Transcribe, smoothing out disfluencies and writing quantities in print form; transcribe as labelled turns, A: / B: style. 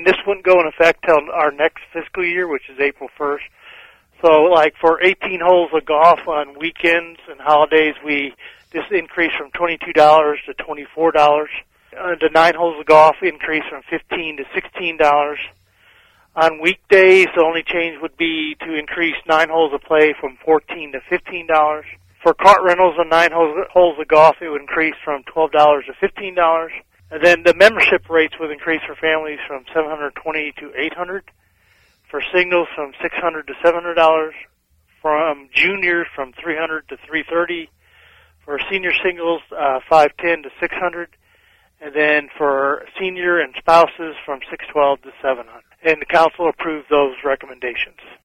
A: this wouldn't go in effect till our next fiscal year, which is April 1st. So, like for 18 holes of golf on weekends and holidays, we just increased from $22 to $24. The 9 holes of golf increased from $15 to $16. On weekdays, the only change would be to increase 9 holes of play from $14 to $15. For cart rentals on 9 holes of golf, it would increase from $12 to $15. And then the membership rates would increase for families from $720 to $800. For singles, from $600 to $700. From juniors, from $300 to $330. For senior singles, $510 to $600. And then for senior and spouses, from $612 to $700. And the council approved those recommendations.